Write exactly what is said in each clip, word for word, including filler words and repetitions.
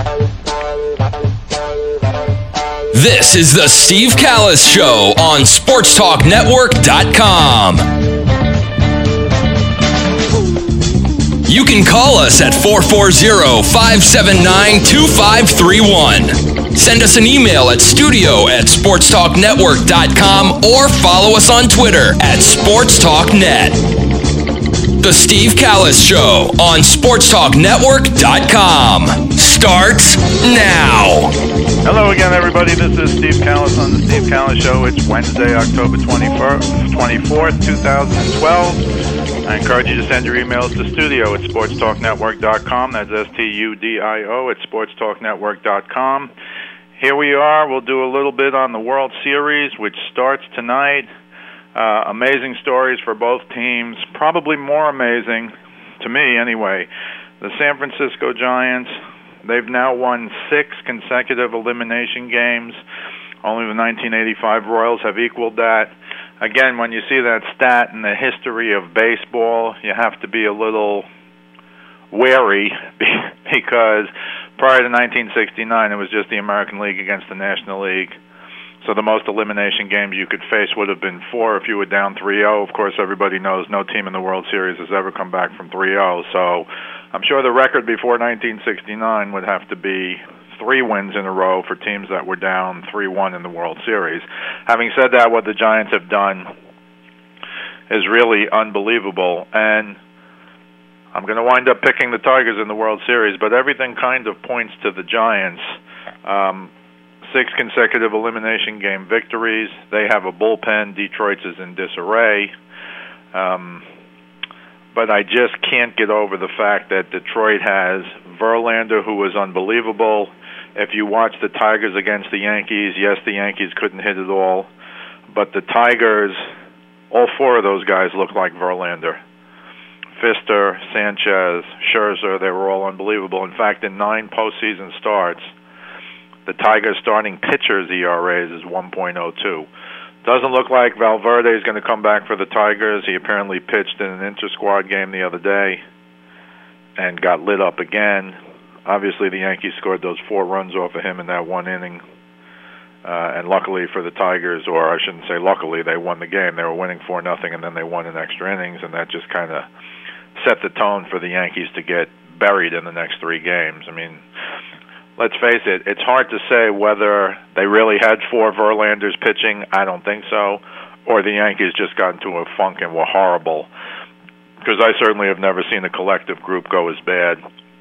This is the Steve Callis Show on sports talk network dot com. You can call us at four four zero, five seven nine, two five three one. Send us an email at studio at sports talk network dot com or follow us on Twitter at sports talk net. The Steve Callis Show on sports talk network dot com starts now. Hello again, everybody. This is Steve Callis on the Steve Callis Show. It's Wednesday, October twenty-first, twenty-fourth, two thousand twelve. I encourage you to send your emails to studio at sports talk network dot com. That's S T U D I O at sports talk network dot com. Here we are. We'll do a little bit on the World Series, which starts tonight. Uh, amazing stories for both teams. Probably more amazing, to me anyway, the San Francisco Giants. They've now won six consecutive elimination games. Only the nineteen eighty-five Royals have equaled that. Again, when you see that stat in the history of baseball, you have to be a little wary because prior to nineteen sixty-nine, it was just the American League against the National League. So the most elimination games you could face would have been four if you were down three oh. Of course, everybody knows no team in the World Series has ever come back from three oh. So I'm sure the record before nineteen sixty-nine would have to be three wins in a row for teams that were down three one in the World Series. Having said that, what the Giants have done is really unbelievable. And I'm going to wind up picking the Tigers in the World Series, but everything kind of points to the Giants. Um, Six consecutive elimination game victories. They have a bullpen. Detroit's is in disarray. Um, but I just can't get over the fact that Detroit has Verlander, who was unbelievable. If you watch the Tigers against the Yankees, yes, the Yankees couldn't hit it all. But the Tigers, all four of those guys look like Verlander. Fister, Sanchez, Scherzer, they were all unbelievable. In fact, in nine postseason starts, the Tigers' starting pitcher's E R A is one point oh two. Doesn't look like Valverde is going to come back for the Tigers. He apparently pitched in an inter-squad game the other day and got lit up again. Obviously, the Yankees scored those four runs off of him in that one inning. Uh, and luckily for the Tigers, or I shouldn't say luckily, they won the game. They were winning four nothing, and then they won in extra innings, and that just kind of set the tone for the Yankees to get buried in the next three games. I mean, let's face it, it's hard to say whether they really had four Verlanders pitching. I don't think so. Or the Yankees just got into a funk and were horrible. Because I certainly have never seen a collective group go as bad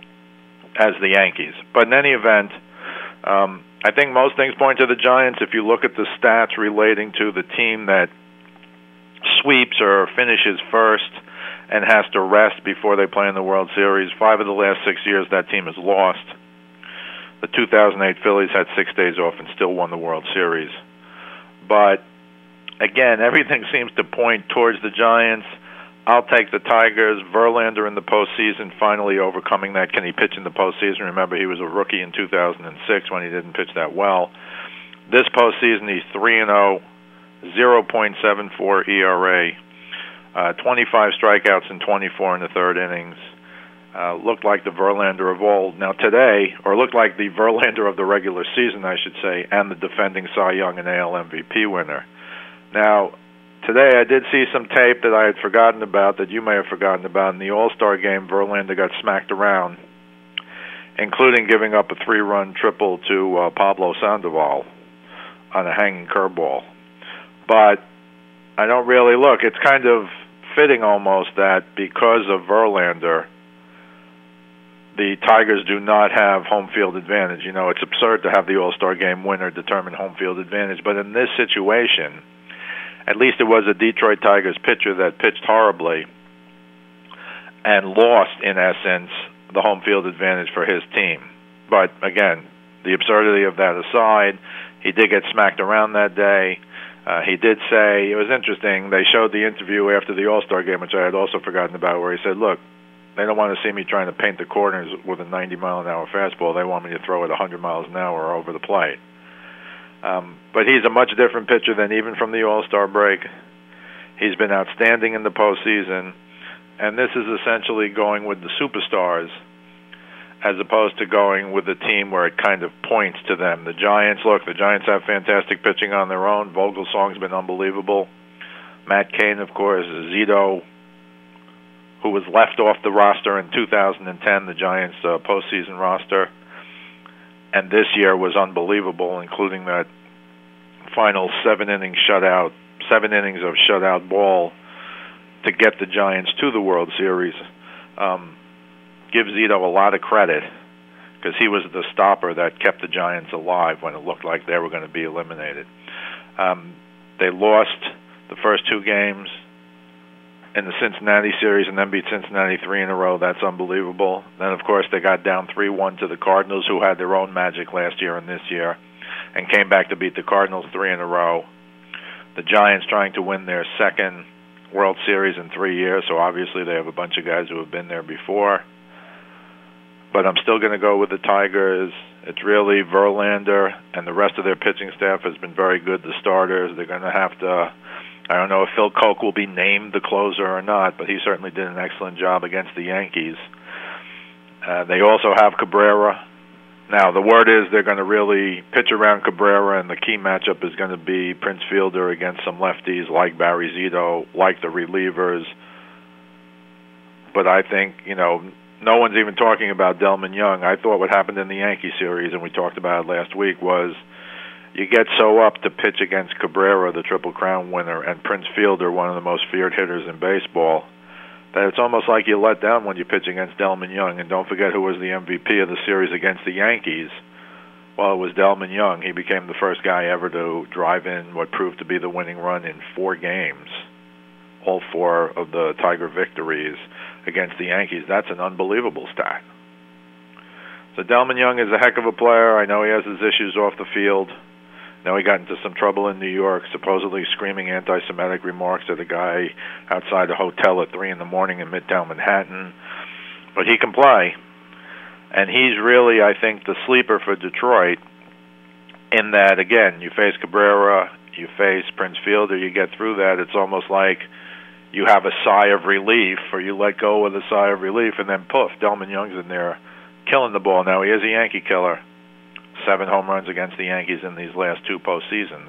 as the Yankees. But in any event, um, I think most things point to the Giants. If you look at the stats relating to the team that sweeps or finishes first and has to rest before they play in the World Series, five of the last six years that team has lost. The two thousand eight Phillies had six days off and still won the World Series. But, again, everything seems to point towards the Giants. I'll take the Tigers. Verlander in the postseason, finally overcoming that. Can he pitch in the postseason? Remember, he was a rookie in two thousand six when he didn't pitch that well. This postseason, he's three and oh, zero point seven four E R A, uh, twenty-five strikeouts and twenty-four in the third innings. Uh, looked like the Verlander of old. Now today, or looked like the Verlander of the regular season, I should say, and the defending Cy Young and A L M V P winner. Now, today I did see some tape that I had forgotten about, that you may have forgotten about. In the All-Star game, Verlander got smacked around, including giving up a three-run triple to uh, Pablo Sandoval on a hanging curveball. But I don't really look. It's kind of fitting almost that because of Verlander, the Tigers do not have home field advantage. You know, it's absurd to have the All-Star game winner determine home field advantage. But in this situation, at least it was a Detroit Tigers pitcher that pitched horribly and lost, in essence, the home field advantage for his team. But, again, the absurdity of that aside, he did get smacked around that day. Uh, he did say, it was interesting, they showed the interview after the All-Star game, which I had also forgotten about, where he said, look, they don't want to see me trying to paint the corners with a ninety mile an hour fastball. They want me to throw it one hundred miles an hour over the plate. Um, but he's a much different pitcher than even from the All-Star break. He's been outstanding in the postseason, and this is essentially going with the superstars as opposed to going with a team where it kind of points to them. The Giants, look, the Giants have fantastic pitching on their own. Vogelsong's been unbelievable. Matt Cain, of course, Zito, who was left off the roster in two thousand ten, the Giants' uh, postseason roster, and this year was unbelievable, including that final seven-inning shutout, seven innings of shutout ball to get the Giants to the World Series. Um, give Zito a lot of credit because he was the stopper that kept the Giants alive when it looked like they were going to be eliminated. Um, they lost the first two games in the Cincinnati series and then beat Cincinnati three in a row. That's unbelievable. Then, of course, they got down three one to the Cardinals, who had their own magic last year and this year, and came back to beat the Cardinals three in a row. The Giants trying to win their second World Series in three years, so obviously they have a bunch of guys who have been there before. But I'm still going to go with the Tigers. It's really Verlander, and the rest of their pitching staff has been very good, the starters. They're going to have to, I don't know if Phil Koch will be named the closer or not, but he certainly did an excellent job against the Yankees. Uh, they also have Cabrera. Now, the word is they're going to really pitch around Cabrera, and the key matchup is going to be Prince Fielder against some lefties like Barry Zito, like the relievers. But I think, you know, no one's even talking about Delmon Young. I thought what happened in the Yankee series, and we talked about it last week, was you get so up to pitch against Cabrera, the Triple Crown winner, and Prince Fielder, one of the most feared hitters in baseball, that it's almost like you let down when you pitch against Delmon Young. And don't forget who was the M V P of the series against the Yankees. Well, it was Delmon Young. He became the first guy ever to drive in what proved to be the winning run in four games, all four of the Tiger victories against the Yankees. That's an unbelievable stat. So Delmon Young is a heck of a player. I know he has his issues off the field. Now he got into some trouble in New York, supposedly screaming anti-Semitic remarks at a guy outside a hotel at three in the morning in Midtown Manhattan. But he can play. And he's really, I think, the sleeper for Detroit in that, again, you face Cabrera, you face Prince Fielder, you get through that. It's almost like you have a sigh of relief, or you let go with a sigh of relief, and then poof, Delmon Young's in there killing the ball. Now he is a Yankee killer. Seven home runs against the Yankees in these last two postseasons.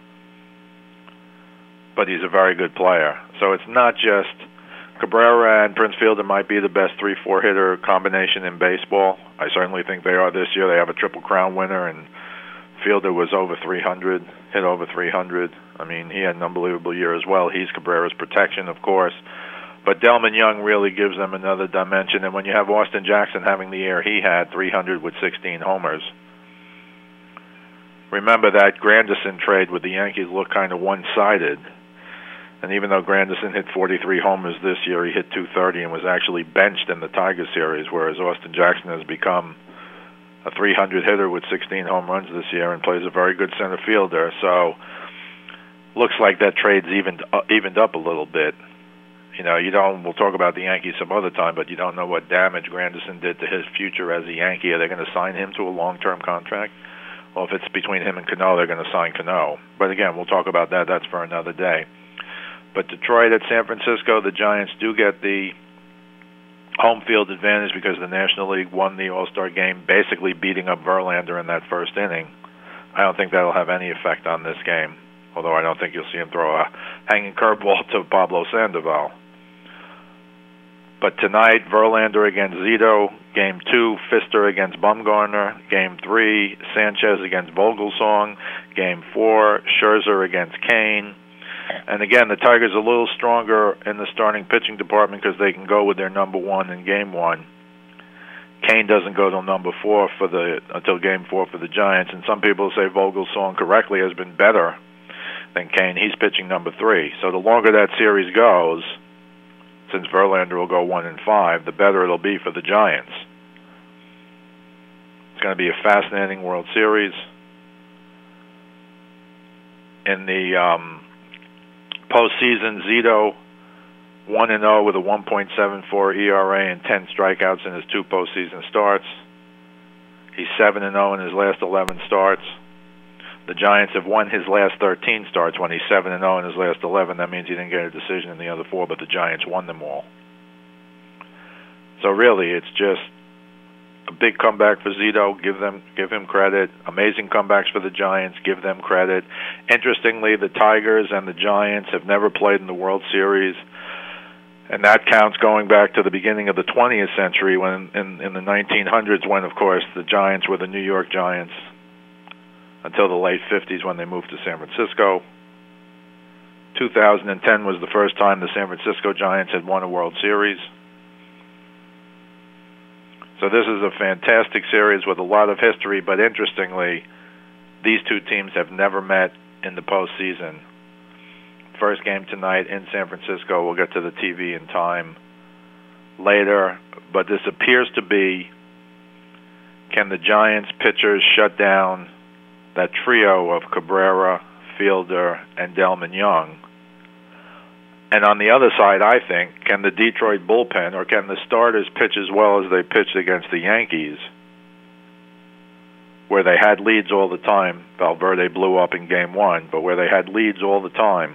But he's a very good player. So it's not just Cabrera and Prince Fielder might be the best three four hitter combination in baseball. I certainly think they are this year. They have a Triple Crown winner, and Fielder was over three hundred, hit over three hundred. I mean, he had an unbelievable year as well. He's Cabrera's protection, of course. But Delmon Young really gives them another dimension. And when you have Austin Jackson having the year he had, three hundred with sixteen homers, remember that Granderson trade with the Yankees looked kind of one-sided. And even though Granderson hit forty-three homers this year, he hit two thirty and was actually benched in the Tiger series, whereas Austin Jackson has become a three hundred hitter with sixteen home runs this year and plays a very good center fielder. So looks like that trade's evened, uh, evened up a little bit. You know, you don't, we'll talk about the Yankees some other time, but you don't know what damage Granderson did to his future as a Yankee. Are they going to sign him to a long-term contract? Well, if it's between him and Cano, they're going to sign Cano. But again, we'll talk about that. That's for another day. But Detroit at San Francisco, the Giants do get the home field advantage because the National League won the All-Star game, basically beating up Verlander in that first inning. I don't think that'll have any effect on this game, although I don't think you'll see him throw a hanging curveball to Pablo Sandoval. But tonight, Verlander against Zito. Game two, Pfister against Bumgarner. Game three, Sanchez against Vogelsong. Game four, Scherzer against Cain. And again, the Tigers are a little stronger in the starting pitching department because they can go with their number one in game one. Cain doesn't go till number four for the until game four for the Giants. And some people say Vogelsong correctly has been better than Cain. He's pitching number three. So the longer that series goes, since Verlander will go one and five, the better it'll be for the Giants. It's going to be a fascinating World Series. In the um, postseason, Zito one and zero with a one point seven four E R A and ten strikeouts in his two postseason starts. He's seven and zero in his last eleven starts. The Giants have won his last thirteen starts when he's seven and zero in his last eleven. That means he didn't get a decision in the other four, but the Giants won them all. So really, it's just A big comeback for Zito, give them, give him credit. Amazing comebacks for the Giants, give them credit. Interestingly, the Tigers and the Giants have never played in the World Series, and that counts going back to the beginning of the twentieth century, when in, in the nineteen hundreds, when, of course, the Giants were the New York Giants, until the late fifties when they moved to San Francisco. two thousand ten was the first time the San Francisco Giants had won a World Series. So this is a fantastic series with a lot of history, but interestingly, these two teams have never met in the postseason. First game tonight in San Francisco. We'll get to the T V in time later, but this appears to be, can the Giants pitchers shut down that trio of Cabrera, Fielder, and Delman Young? And on the other side, I think, can the Detroit bullpen, or can the starters pitch as well as they pitched against the Yankees, where they had leads all the time? Valverde blew up in game one, but where they had leads all the time.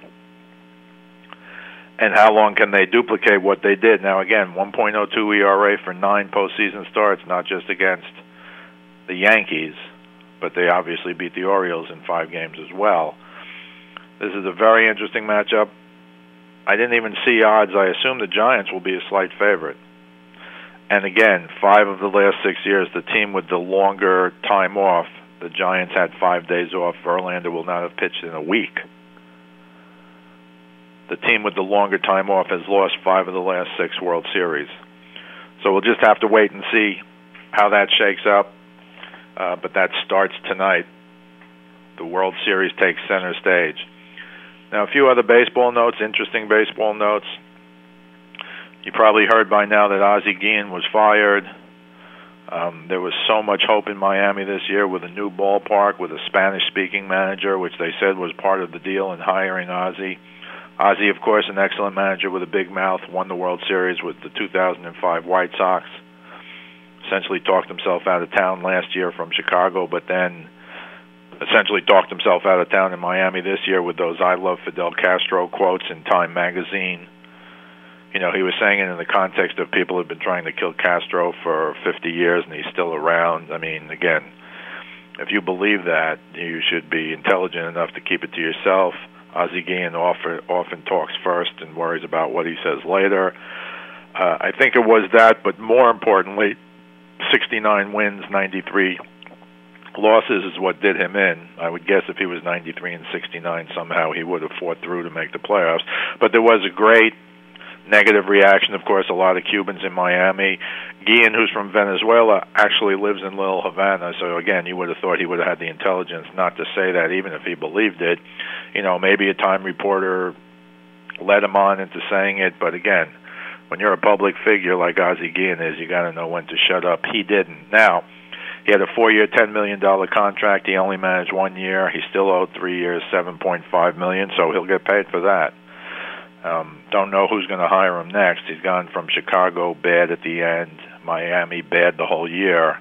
And how long can they duplicate what they did? Now, again, one point oh two E R A for nine postseason starts, not just against the Yankees, but they obviously beat the Orioles in five games as well. This is a very interesting matchup. I didn't even see odds. I assume the Giants will be a slight favorite. And again, five of the last six years, the team with the longer time off, the Giants had five days off. Verlander will not have pitched in a week. The team with the longer time off has lost five of the last six World Series. So we'll just have to wait and see how that shakes up. Uh, but that starts tonight. The World Series takes center stage. Now, a few other baseball notes, interesting baseball notes. You probably heard by now that Ozzie Guillen was fired. Um, there was so much hope in Miami this year with a new ballpark, with a Spanish-speaking manager, which they said was part of the deal in hiring Ozzie. Ozzie, of course, an excellent manager with a big mouth, won the World Series with the two thousand five White Sox. Essentially talked himself out of town last year from Chicago, but then essentially talked himself out of town in Miami this year with those I Love Fidel Castro quotes in Time magazine. You know, he was saying it in the context of people who've been trying to kill Castro for fifty years and he's still around. I mean, again, if you believe that, you should be intelligent enough to keep it to yourself. Ozzie Guillen often, often talks first and worries about what he says later. Uh, I think it was that, but more importantly, sixty-nine wins, ninety-three losses is what did him in. I would guess if he was ninety-three and sixty-nine, somehow he would have fought through to make the playoffs. But there was a great negative reaction, of course, a lot of Cubans in Miami. Guillen, who's from Venezuela, actually lives in Little Havana, so again, you would have thought he would have had the intelligence not to say that, even if he believed it. You know, maybe a Time reporter led him on into saying it, but again, when you're a public figure like Ozzie Guillen is, you got to know when to shut up. He didn't. Now, he had a four-year, ten million dollars contract. He only managed one year. He still owed three years, seven point five million dollars, so he'll get paid for that. Um, don't know who's going to hire him next. He's gone from Chicago bad at the end, Miami bad the whole year.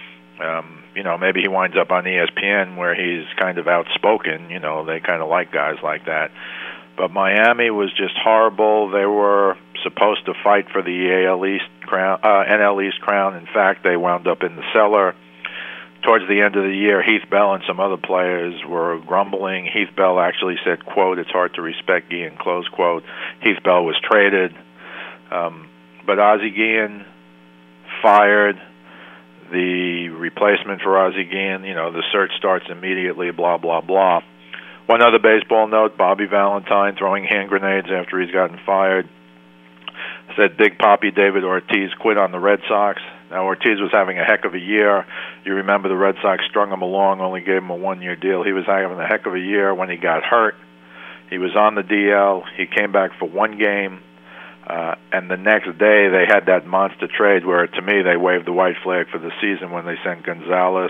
Um, you know, maybe he winds up on E S P N where he's kind of outspoken. You know, they kind of like guys like that. But Miami was just horrible. They were supposed to fight for the A L East crown, uh, N L East crown. In fact, they wound up in the cellar. Towards the end of the year, Heath Bell and some other players were grumbling. Heath Bell actually said, quote, "It's hard to respect Guillen," close quote. Heath Bell was traded. Um, but Ozzie Guillen fired. The replacement for Ozzie Guillen, you know, the search starts immediately, blah, blah, blah. One other baseball note, Bobby Valentine throwing hand grenades after he's gotten fired. Said Big Papi David Ortiz quit on the Red Sox. Now, Ortiz was having a heck of a year. You remember the Red Sox strung him along, only gave him a one-year deal. He was having a heck of a year when he got hurt. He was on the D L. He came back for one game. Uh, and the next day, they had that monster trade where, to me, they waved the white flag for the season when they sent Gonzalez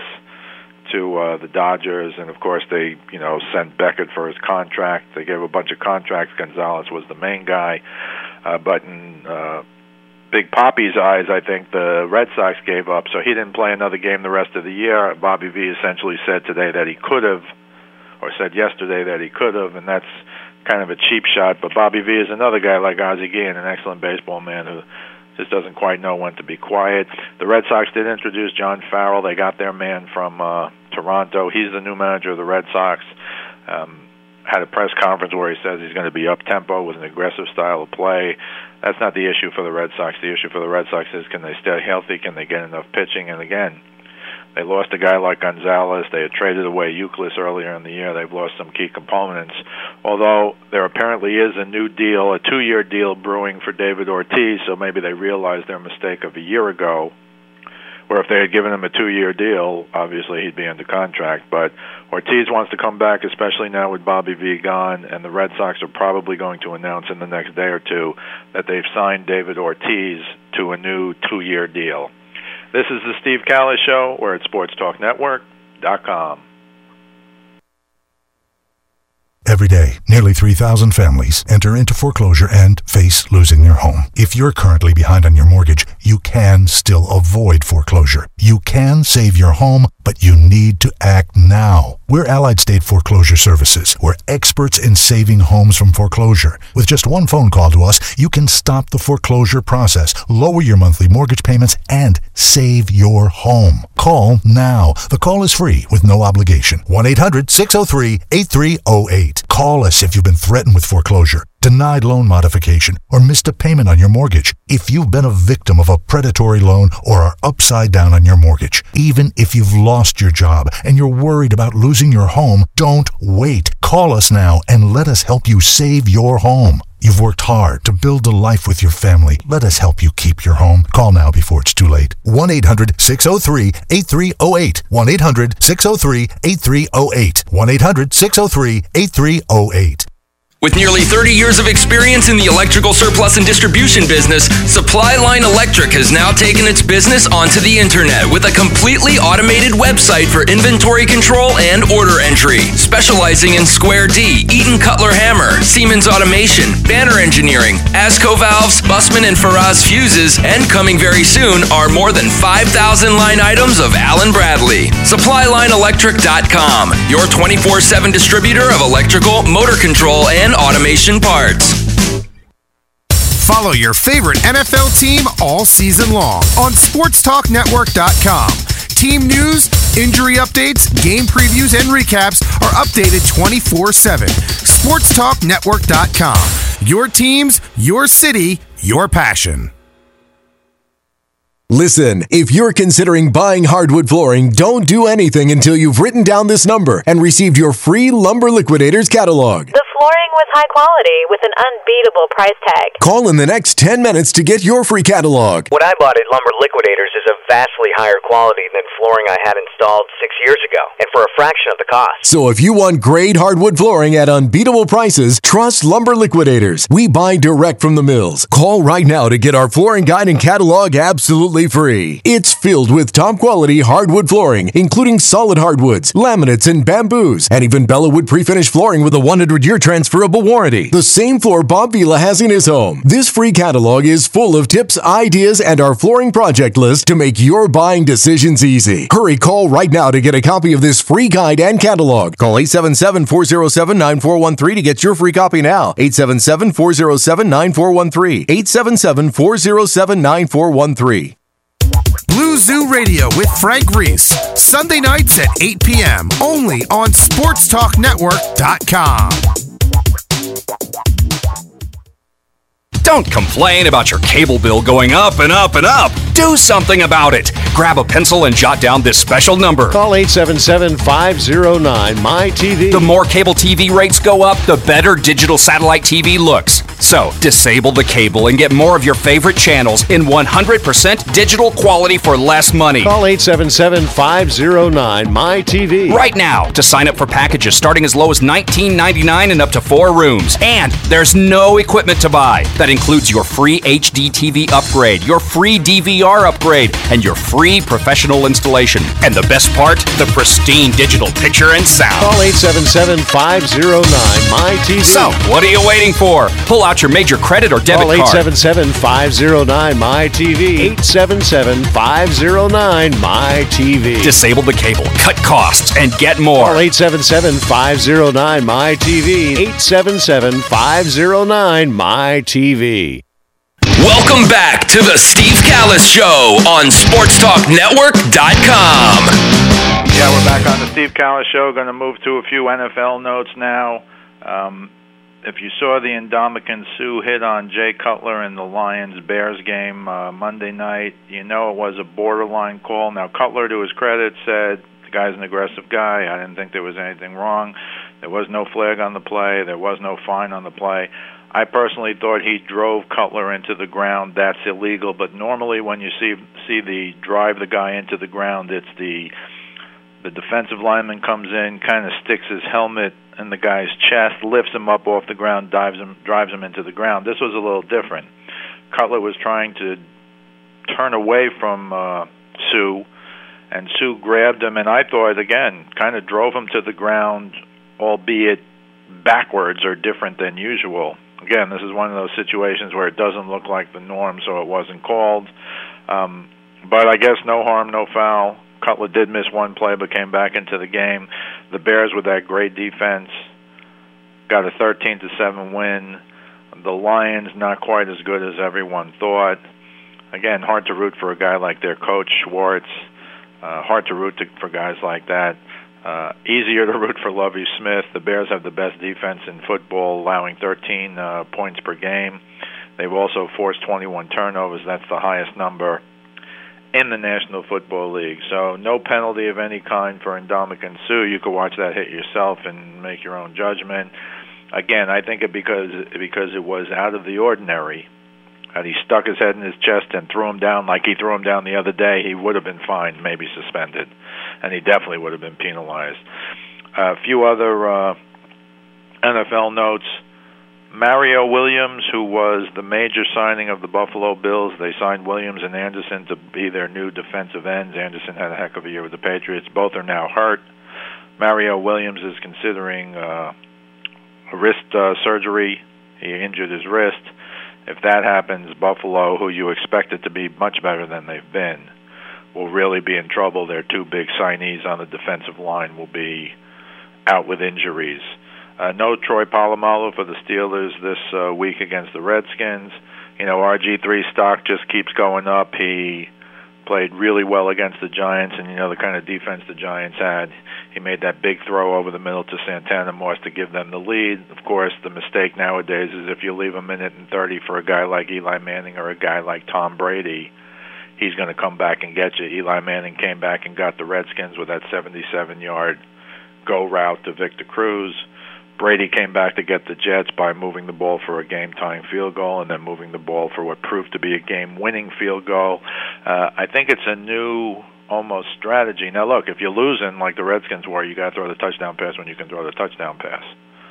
to uh, the Dodgers. And, of course, they, you know, sent Beckett for his contract. They gave a bunch of contracts. Gonzalez was the main guy. Uh, but in uh, Big Papi's eyes, I think the Red Sox gave up, so he didn't play another game the rest of the year. Bobby V essentially said today that he could have, or said yesterday that he could have, and that's kind of a cheap shot. But Bobby V is another guy like Ozzie Guillen, an excellent baseball man who just doesn't quite know when to be quiet. The Red Sox did introduce John Farrell. They got their man from uh, Toronto. He's the new manager of the Red Sox. Um, had a press conference where he says he's going to be up-tempo with an aggressive style of play. That's not the issue for the Red Sox. The issue for the Red Sox is, can they stay healthy? Can they get enough pitching? And again, they lost a guy like Gonzalez. They had traded away Youkilis earlier in the year. They've lost some key components. Although there apparently is a new deal, a two-year deal brewing for David Ortiz, so maybe they realized their mistake of a year ago, where if they had given him a two-year deal, obviously he'd be under contract. But Ortiz wants to come back, especially now with Bobby V gone, and the Red Sox are probably going to announce in the next day or two that they've signed David Ortiz to a new two-year deal. This is the Steve Callis Show. We're at sports talk network dot com. Every day, nearly three thousand families enter into foreclosure and face losing their home. If you're currently behind on your mortgage, you can still avoid foreclosure. You can save your home, but you need to act now. We're Allied State Foreclosure Services. We're experts in saving homes from foreclosure. With just one phone call to us, you can stop the foreclosure process, lower your monthly mortgage payments, and save your home. Call now. The call is free with no obligation. one eight hundred six oh three eight three oh eight. Call us if you've been threatened with foreclosure, denied loan modification, or missed a payment on your mortgage. If you've been a victim of a predatory loan or are upside down on your mortgage, even if you've lost your job and you're worried about losing your home, don't wait. Call us now and let us help you save your home. You've worked hard to build a life with your family. Let us help you keep your home. Call now before it's too late. one eight hundred six oh three eight three oh eight. one eight hundred six oh three eight three oh eight. one eight hundred six oh three eight three oh eight. With nearly thirty years of experience in the electrical surplus and distribution business, Supply Line Electric has now taken its business onto the internet with a completely automated website for inventory control and order entry. Specializing in Square D, Eaton Cutler Hammer, Siemens Automation, Banner Engineering, ASCO Valves, Bussman and Faraz Fuses, and coming very soon are more than five thousand line items of Allen Bradley. Supply Line Electric dot com, your twenty-four seven distributor of electrical, motor control, and automation parts. Follow your favorite N F L team all season long on sports talk network dot com. Team news, injury updates, game previews, and recaps are updated twenty-four seven. sports talk network dot com. Your teams, your city, your passion. Listen, if you're considering buying hardwood flooring, don't do anything until you've written down this number and received your free Lumber Liquidators catalog. The flooring was high quality with an unbeatable price tag. Call in the next ten minutes to get your free catalog. What I bought at Lumber Liquidators is a vastly higher quality than flooring I had installed six years ago, and for a fraction of the cost. So if you want great hardwood flooring at unbeatable prices, trust Lumber Liquidators. We buy direct from the mills. Call right now to get our flooring guide and catalog absolutely free. It's filled with top quality hardwood flooring, including solid hardwoods, laminates, and bamboos, and even Bellawood pre-finished flooring with a one hundred year transferable warranty. The same floor Bob Vila has in his home. This free catalog is full of tips, ideas, and our flooring project list to make your buying decisions easy. Hurry, call right now to get a copy of this free guide and catalog. Call eight seven seven, four oh seven, nine four one three to get your free copy now. eight seven seven, four oh seven, nine four one three. eight seven seven, four oh seven, nine four one three. Blue Zoo Radio with Frank Reese. Sunday nights at eight p.m. only on sports talk network dot com. Don't complain about your cable bill going up and up and up. Do something about it. Grab a pencil and jot down this special number. Call eight seven seven, five oh nine, M Y T V. The more cable T V rates go up, the better digital satellite T V looks. So, disable the cable and get more of your favorite channels in one hundred percent digital quality for less money. Call eight seven seven, five oh nine, M Y T V. Right now to sign up for packages starting as low as nineteen ninety-nine and up to four rooms. And there's no equipment to buy. That includes your free H D T V upgrade, your free D V R upgrade, and your free professional installation. And the best part, the pristine digital picture and sound. Call eight seven seven, five oh nine, M Y T V. So, what are you waiting for? Pull out your major credit or debit Call card. eight seven seven, five oh nine, M Y T V. eight seven seven, five oh nine, M Y T V. Disable the cable, cut costs, and get more. Call eight seven seven, five oh nine, M Y T V. eight seven seven, five oh nine, M Y T V. Welcome back to the Steve Callis Show on Sports Talk Network dot com. Yeah, we're back on the Steve Callis Show. Going to move to a few N F L notes now. Um, if you saw the Ndamukong Suh hit on Jay Cutler in the Lions-Bears game uh, Monday night, you know it was a borderline call. Now, Cutler, to his credit, said the guy's an aggressive guy. I didn't think there was anything wrong. There was no flag on the play. There was no fine on the play. I personally thought he drove Cutler into the ground. That's illegal. But normally when you see see the drive the guy into the ground, it's the the defensive lineman comes in, kind of sticks his helmet in the guy's chest, lifts him up off the ground, dives him, drives him into the ground. This was a little different. Cutler was trying to turn away from uh, Suh, and Suh grabbed him, and I thought, again, kind of drove him to the ground, albeit backwards or different than usual. Again, this is one of those situations where it doesn't look like the norm, so it wasn't called. Um, but I guess no harm, no foul. Cutler did miss one play but came back into the game. The Bears, with that great defense, got a thirteen to seven win. The Lions, not quite as good as everyone thought. Again, hard to root for a guy like their coach, Schwartz. Uh, hard to root to, for guys like that. Uh, easier to root for Lovie Smith. The Bears have the best defense in football, allowing thirteen uh, points per game. They've also forced twenty-one turnovers. That's the highest number in the National Football League. So no penalty of any kind for Ndamukong Suh. You could watch that hit yourself and make your own judgment. Again, I think it because because it was out of the ordinary. Had he stuck his head in his chest and threw him down like he threw him down the other day, he would have been fined, maybe suspended, and he definitely would have been penalized. A few other uh, N F L notes. Mario Williams, who was the major signing of the Buffalo Bills, they signed Williams and Anderson to be their new defensive ends. Anderson had a heck of a year with the Patriots. Both are now hurt. Mario Williams is considering uh, a wrist uh, surgery. He injured his wrist. If that happens, Buffalo, who you expected to be much better than they've been, will really be in trouble. Their two big signees on the defensive line will be out with injuries. Uh, no Troy Polamalu for the Steelers this uh, week against the Redskins. You know, R G three stock just keeps going up. He played really well against the Giants, and you know the kind of defense the Giants had. He made that big throw over the middle to Santana Moss to give them the lead. Of course, the mistake nowadays is if you leave a minute and thirty for a guy like Eli Manning or a guy like Tom Brady, he's going to come back and get you. Eli Manning came back and got the Redskins with that seventy-seven-yard go route to Victor Cruz. Brady came back to get the Jets by moving the ball for a game-tying field goal and then moving the ball for what proved to be a game-winning field goal. Uh, I think it's a new, almost, strategy. Now, look, if you're losing like the Redskins were, you got to throw the touchdown pass when you can throw the touchdown pass.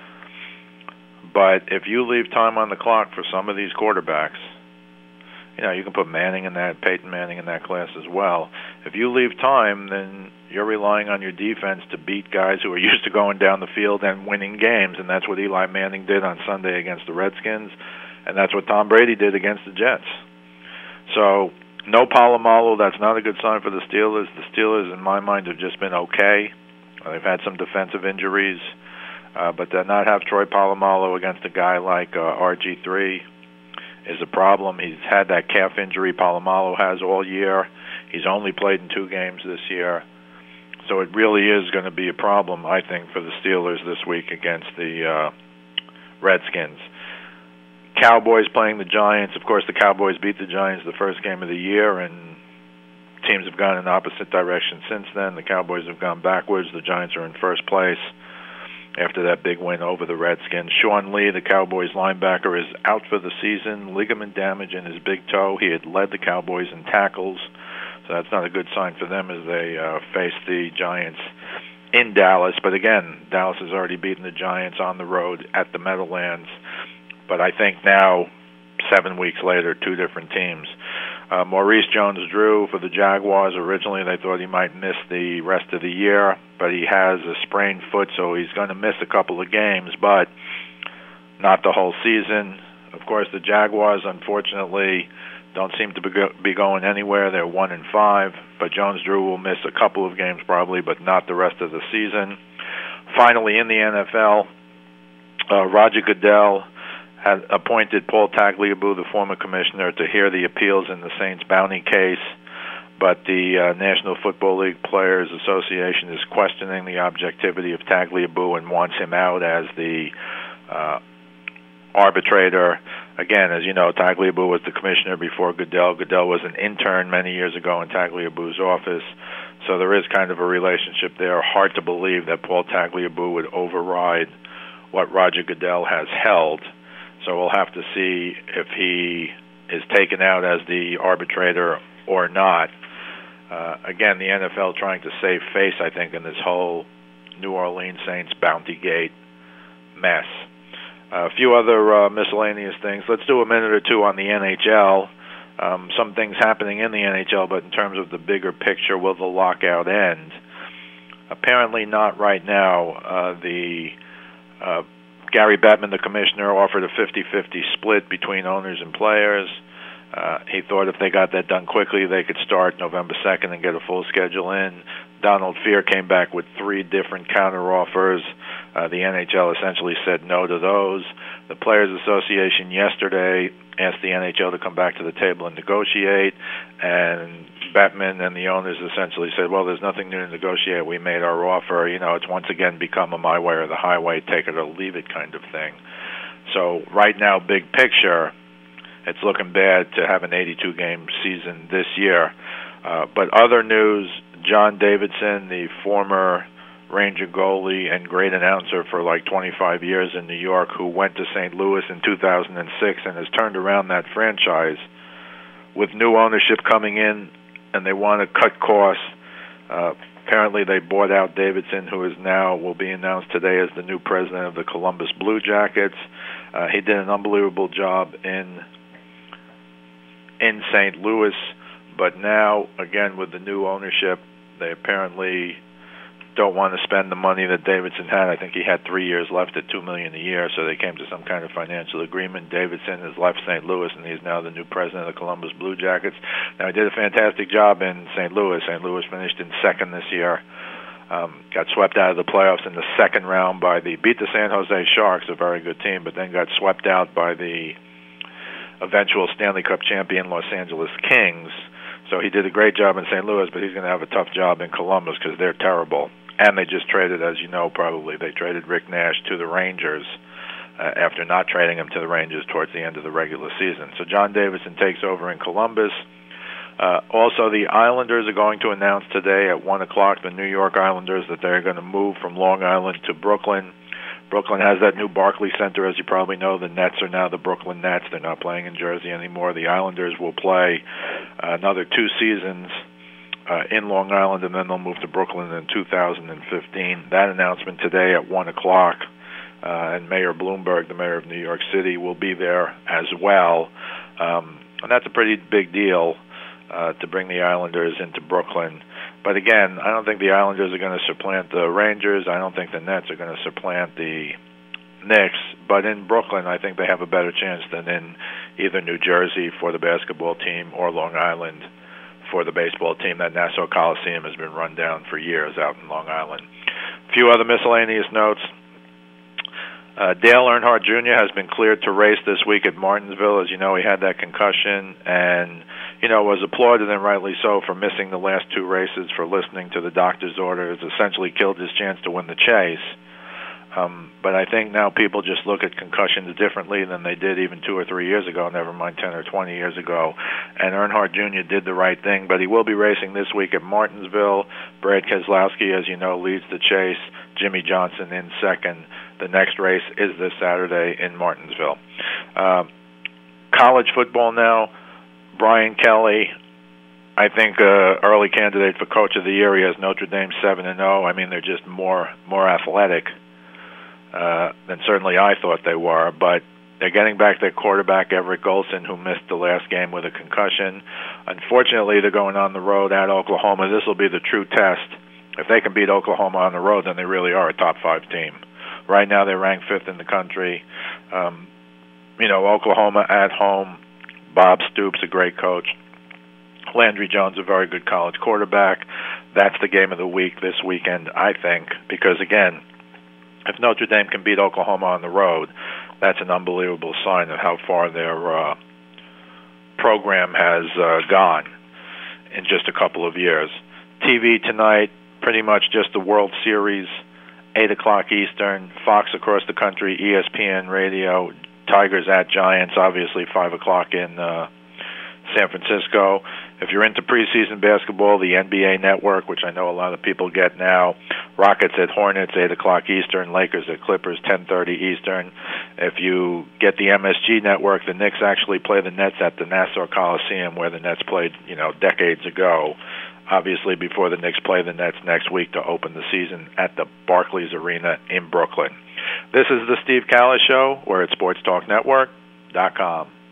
But if you leave time on the clock for some of these quarterbacks, you know, you can put Manning in that, Peyton Manning in that class as well. If you leave time, then you're relying on your defense to beat guys who are used to going down the field and winning games, and that's what Eli Manning did on Sunday against the Redskins, and that's what Tom Brady did against the Jets. So, no Polamalu, that's not a good sign for the Steelers. The Steelers, in my mind, have just been okay. They've had some defensive injuries, uh, but to not have Troy Polamalu against a guy like uh, R G three is a problem. He's had that calf injury Polamalu has all year. He's only played in two games this year. So it really is going to be a problem, I think, for the Steelers this week against the uh, Redskins. Cowboys playing the Giants. Of course, the Cowboys beat the Giants the first game of the year, and teams have gone in opposite directions since then. The Cowboys have gone backwards. The Giants are in first place after that big win over the Redskins. Sean Lee, the Cowboys linebacker, is out for the season. Ligament damage in his big toe. He had led the Cowboys in tackles, so that's not a good sign for them as they uh, face the Giants in Dallas. But again, Dallas has already beaten the Giants on the road at the Meadowlands. But I think now, seven weeks later, two different teams. Uh, Maurice Jones-Drew for the Jaguars. Originally, they thought he might miss the rest of the year, but he has a sprained foot, so he's going to miss a couple of games, but not the whole season. Of course, the Jaguars, unfortunately, don't seem to be, go- be going anywhere. They're one and five, but Jones-Drew will miss a couple of games probably, but not the rest of the season. Finally, in the N F L, uh, Roger Goodell had appointed Paul Tagliabue, the former commissioner, to hear the appeals in the Saints bounty case, but the uh, National Football League Players Association is questioning the objectivity of Tagliabue and wants him out as the uh, arbitrator. Again, as you know, Tagliabue was the commissioner before Goodell. Goodell was an intern many years ago in Tagliabue's office, so there is kind of a relationship there. Hard to believe that Paul Tagliabue would override what Roger Goodell has held. So we'll have to see if he is taken out as the arbitrator or not. Uh, again, the N F L trying to save face, I think, in this whole New Orleans Saints bounty gate mess. Uh, a few other uh, miscellaneous things. Let's do a minute or two on the N H L. Um, some things happening in the N H L, but in terms of the bigger picture, will the lockout end? Apparently not right now. Uh, the uh, Gary Bettman, the commissioner, offered a fifty-fifty split between owners and players. Uh, he thought if they got that done quickly, they could start November second and get a full schedule in. Donald Fear came back with three different counteroffers. Uh, the N H L essentially said no to those. The Players Association yesterday asked the N H L to come back to the table and negotiate, and Bettman and the owners essentially said, well, there's nothing new to negotiate. We made our offer. You know, it's once again become a my way or the highway, take it or leave it kind of thing. So right now, big picture, it's looking bad to have an eighty-two game season this year. Uh, but other news, John Davidson, the former Ranger goalie and great announcer for like twenty-five years in New York, who went to Saint Louis in two thousand six and has turned around that franchise with new ownership coming in, and they want to cut costs. Uh, apparently they bought out Davidson, who is now, will be announced today as the new president of the Columbus Blue Jackets. Uh, he did an unbelievable job in in Saint Louis, but now, again, with the new ownership, they apparently don't want to spend the money that Davidson had. I think he had three years left at two million dollars a year, so they came to some kind of financial agreement. Davidson has left Saint Louis, and he's now the new president of the Columbus Blue Jackets. Now, he did a fantastic job in Saint Louis. Saint Louis finished in second this year. Um, got swept out of the playoffs in the second round by the, beat the San Jose Sharks, a very good team, but then got swept out by the eventual Stanley Cup champion Los Angeles Kings. So he did a great job in Saint Louis, but he's going to have a tough job in Columbus because they're terrible. And they just traded, as you know, probably, they traded Rick Nash to the Rangers uh, after not trading him to the Rangers towards the end of the regular season. So John Davidson takes over in Columbus. Uh, also, the Islanders are going to announce today at one o'clock, the New York Islanders, that they're going to move from Long Island to Brooklyn. Brooklyn has that new Barclays Center, as you probably know. The Nets are now the Brooklyn Nets. They're not playing in Jersey anymore. The Islanders will play uh, another two seasons uh, in Long Island, and then they'll move to Brooklyn in two thousand fifteen. That announcement today at one o'clock, uh, and Mayor Bloomberg, the mayor of New York City, will be there as well. Um, and that's a pretty big deal uh, to bring the Islanders into Brooklyn. But again, I don't think the Islanders are going to supplant the Rangers. I don't think the Nets are going to supplant the Knicks. But in Brooklyn, I think they have a better chance than in either New Jersey for the basketball team or Long Island for the baseball team. That Nassau Coliseum has been run down for years out in Long Island. A few other miscellaneous notes. Uh, Dale Earnhardt Junior has been cleared to race this week at Martinsville. As you know, he had that concussion and, you know, was applauded, and rightly so, for missing the last two races, for listening to the doctor's orders, essentially killed his chance to win the chase. Um, but I think now people just look at concussions differently than they did even two or three years ago, never mind ten or twenty years ago. And Earnhardt Junior did the right thing, but he will be racing this week at Martinsville. Brad Keselowski, as you know, leads the chase. Jimmy Johnson in second. The next race is this Saturday in Martinsville. Uh, college football now. Brian Kelly, I think, uh, early candidate for Coach of the Year. He has Notre Dame seven and oh. I mean, they're just more more athletic uh, than certainly I thought they were. But they're getting back their quarterback, Everett Golson, who missed the last game with a concussion. Unfortunately, they're going on the road at Oklahoma. This will be the true test. If they can beat Oklahoma on the road, then they really are a top five team. Right now, they're ranked fifth in the country. Um, you know, Oklahoma at home. Bob Stoops, a great coach. Landry Jones, a very good college quarterback. That's the game of the week this weekend, I think, because, again, if Notre Dame can beat Oklahoma on the road, that's an unbelievable sign of how far their uh, program has uh, gone in just a couple of years. T V tonight, pretty much just the World Series, eight o'clock Eastern, Fox across the country, E S P N Radio, Tigers at Giants, obviously five o'clock in uh, San Francisco. If you're into preseason basketball, the N B A Network, which I know a lot of people get now, Rockets at Hornets, eight o'clock Eastern, Lakers at Clippers, ten thirty Eastern. If you get the M S G Network, the Knicks actually play the Nets at the Nassau Coliseum, where the Nets played, you know, decades ago. Obviously, before the Knicks play the Nets next week to open the season at the Barclays Arena in Brooklyn. This is the Steve Callis Show. We're at sports talk network dot com.